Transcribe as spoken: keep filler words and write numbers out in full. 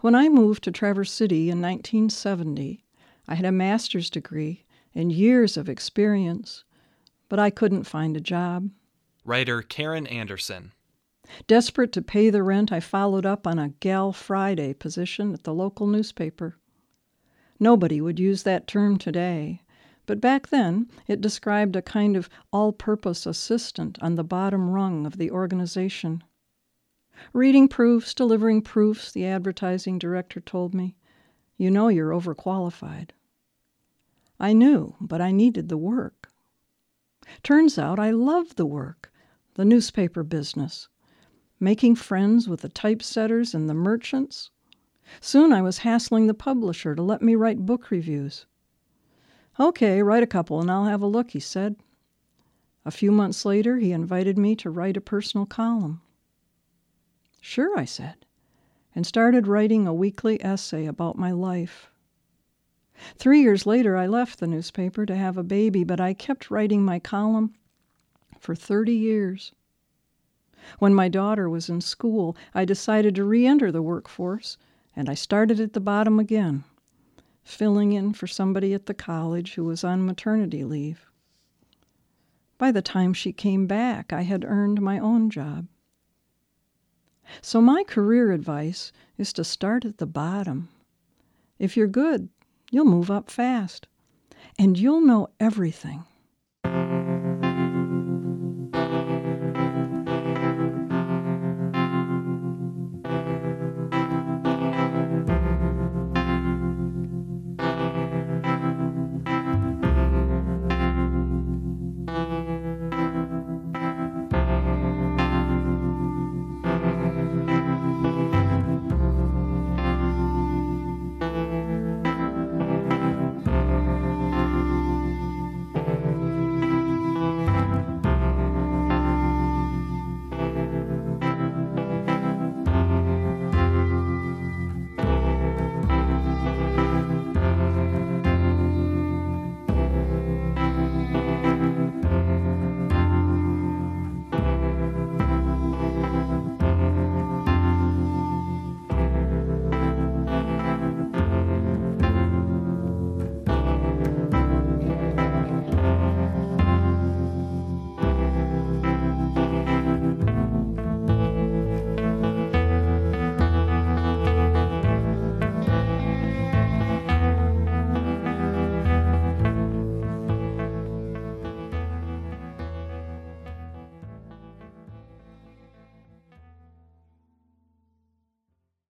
When I moved to Traverse City in nineteen seventy, I had a master's degree and years of experience, but I couldn't find a job. Writer Karen Anderson. Desperate to pay the rent, I followed up on a Gal Friday position at the local newspaper. Nobody would use that term today, but back then it described a kind of all-purpose assistant on the bottom rung of the organization. Reading proofs, delivering proofs, the advertising director told me. You know you're overqualified. I knew, but I needed the work. Turns out I loved the work, the newspaper business, making friends with the typesetters and the merchants. Soon I was hassling the publisher to let me write book reviews. Okay, write a couple and I'll have a look, he said. A few months later, he invited me to write a personal column. Sure, I said, and started writing a weekly essay about my life. Three years later, I left the newspaper to have a baby, but I kept writing my column for thirty years. When my daughter was in school, I decided to re-enter the workforce, and I started at the bottom again, filling in for somebody at the college who was on maternity leave. By the time she came back, I had earned my own job. So my career advice is to start at the bottom. If you're good, you'll move up fast, and you'll know everything.